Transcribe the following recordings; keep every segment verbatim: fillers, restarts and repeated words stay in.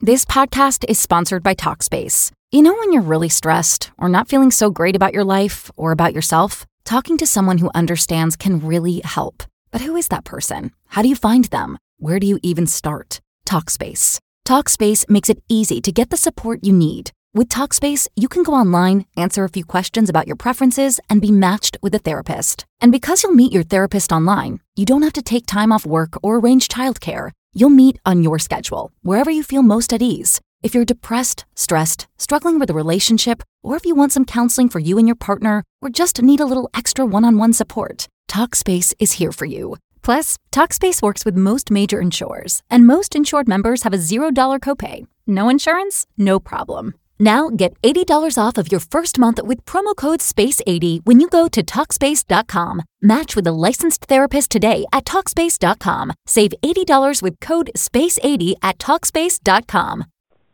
This podcast is sponsored by Talkspace. You know when you're really stressed or not feeling so great about your life or about yourself? Talking to someone who understands can really help. But who is that person? How do you find them? Where do you even start? Talkspace. Talkspace makes it easy to get the support you need. With Talkspace, you can go online, answer a few questions about your preferences, and be matched with a therapist. And because you'll meet your therapist online, you don't have to take time off work or arrange childcare. You'll meet on your schedule, wherever you feel most at ease. If you're depressed, stressed, struggling with a relationship, or if you want some counseling for you and your partner, or just need a little extra one-on-one support, Talkspace is here for you. Plus, Talkspace works with most major insurers, and most insured members have a zero dollar copay. No insurance? No problem. Now get eighty dollars off of your first month with promo code space eighty when you go to Talkspace dot com. Match with a licensed therapist today at Talkspace dot com. Save eighty dollars with code space eighty at Talkspace dot com.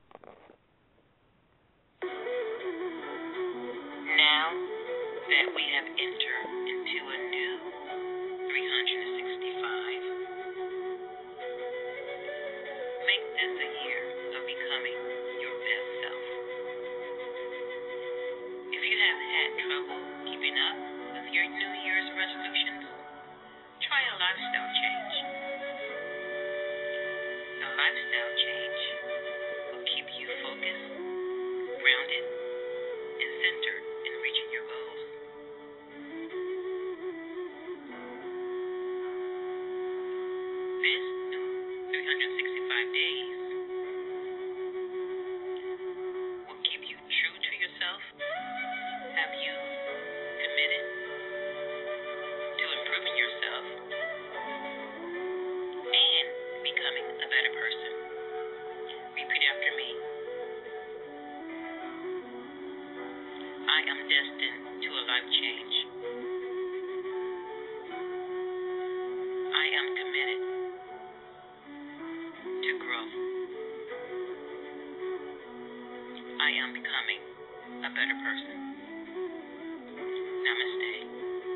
Now that we have entered into a new three hundred sixty-five, make this a year of becoming your best self. If you have had trouble keeping up with your New Year's resolutions, try a lifestyle change. A lifestyle change will keep you focused, grounded, and centered in reaching your goals. This new three hundred sixty-five days will keep you true to yourself. Have you committed to improving yourself and becoming a better person? Repeat after me. I am destined to a life change. I am committed to growth. I am becoming a better person. Namaste.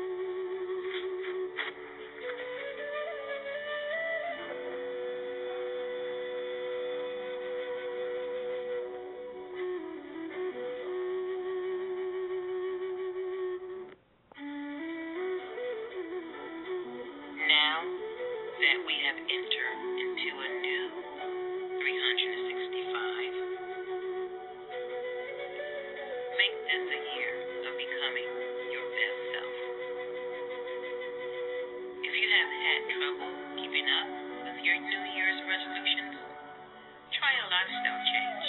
Now that we have entered into a new three hundred sixty-five, make this a year of becoming your best self. If you have had trouble keeping up with your New Year's resolutions, try a lifestyle change.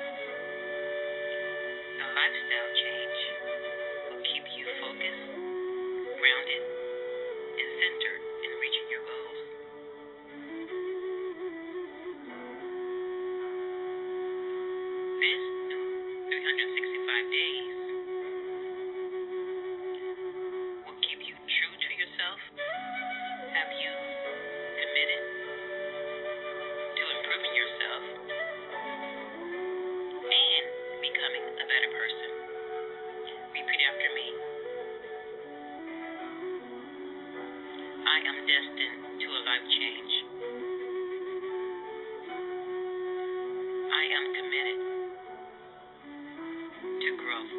A lifestyle change will keep you focused, grounded, and centered in reaching your goals. This new three hundred sixty-five days will keep you true to yourself. Have you committed to improving yourself and becoming a better person? Repeat after me. I am destined to a life change. I am committed to growth.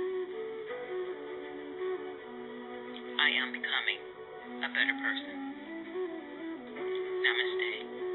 I am becoming a better person. Namaste.